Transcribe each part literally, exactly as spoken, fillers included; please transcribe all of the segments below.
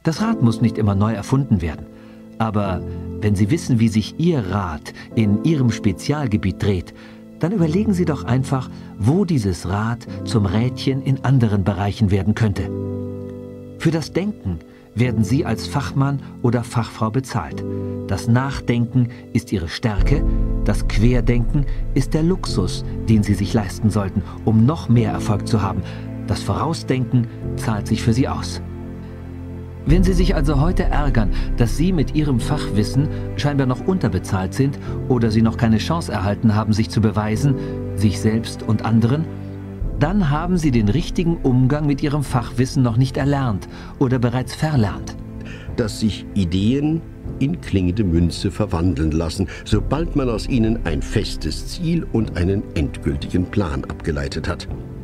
Das Rad muss nicht immer neu erfunden werden. Aber wenn Sie wissen, wie sich Ihr Rad in Ihrem Spezialgebiet dreht, dann überlegen Sie doch einfach, wo dieses Rad zum Rädchen in anderen Bereichen werden könnte. Für das Denken werden Sie als Fachmann oder Fachfrau bezahlt. Das Nachdenken ist Ihre Stärke, das Querdenken ist der Luxus, den Sie sich leisten sollten, um noch mehr Erfolg zu haben. Das Vorausdenken zahlt sich für Sie aus. Wenn Sie sich also heute ärgern, dass Sie mit Ihrem Fachwissen scheinbar noch unterbezahlt sind oder Sie noch keine Chance erhalten haben, sich zu beweisen, sich selbst und anderen, dann haben Sie den richtigen Umgang mit Ihrem Fachwissen noch nicht erlernt oder bereits verlernt. Dass sich Ideen in klingende Münze verwandeln lassen, sobald man aus ihnen ein festes Ziel und einen endgültigen Plan abgeleitet hat.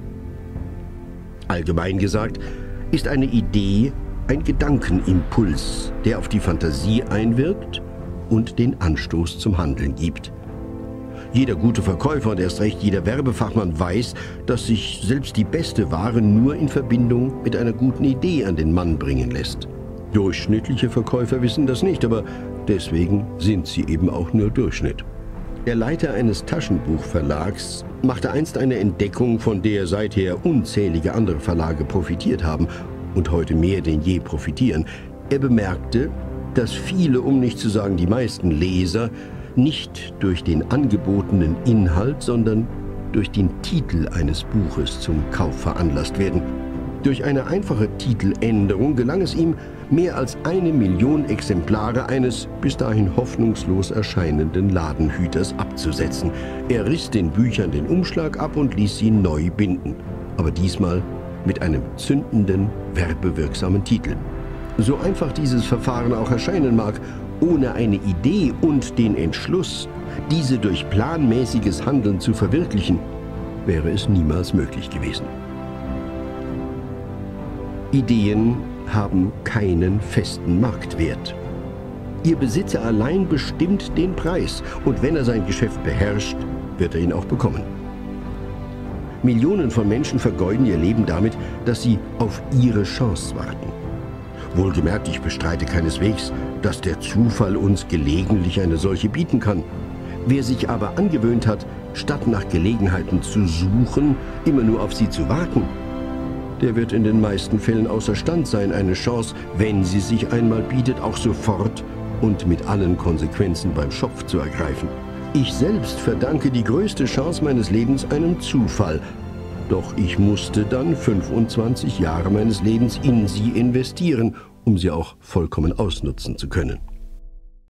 Allgemein gesagt ist eine Idee ein Gedankenimpuls, der auf die Fantasie einwirkt und den Anstoß zum Handeln gibt. Jeder gute Verkäufer und erst recht jeder Werbefachmann weiß, dass sich selbst die beste Ware nur in Verbindung mit einer guten Idee an den Mann bringen lässt. Durchschnittliche Verkäufer wissen das nicht, aber deswegen sind sie eben auch nur Durchschnitt. Der Leiter eines Taschenbuchverlags machte einst eine Entdeckung, von der seither unzählige andere Verlage profitiert haben und heute mehr denn je profitieren. Er bemerkte, dass viele, um nicht zu sagen die meisten Leser, nicht durch den angebotenen Inhalt, sondern durch den Titel eines Buches zum Kauf veranlasst werden. Durch eine einfache Titeländerung gelang es ihm, mehr als eine Million Exemplare eines bis dahin hoffnungslos erscheinenden Ladenhüters abzusetzen. Er riss den Büchern den Umschlag ab und ließ sie neu binden, aber diesmal mit einem zündenden, werbewirksamen Titel. So einfach dieses Verfahren auch erscheinen mag, ohne eine Idee und den Entschluss, diese durch planmäßiges Handeln zu verwirklichen, wäre es niemals möglich gewesen. Ideen haben keinen festen Marktwert. Ihr Besitzer allein bestimmt den Preis und wenn er sein Geschäft beherrscht, wird er ihn auch bekommen. Millionen von Menschen vergeuden ihr Leben damit, dass sie auf ihre Chance warten. Wohlgemerkt, ich bestreite keineswegs, dass der Zufall uns gelegentlich eine solche bieten kann. Wer sich aber angewöhnt hat, statt nach Gelegenheiten zu suchen, immer nur auf sie zu warten, der wird in den meisten Fällen außerstand sein, eine Chance, wenn sie sich einmal bietet, auch sofort und mit allen Konsequenzen beim Schopf zu ergreifen. Ich selbst verdanke die größte Chance meines Lebens einem Zufall. Doch ich musste dann fünfundzwanzig Jahre meines Lebens in sie investieren, um sie auch vollkommen ausnutzen zu können.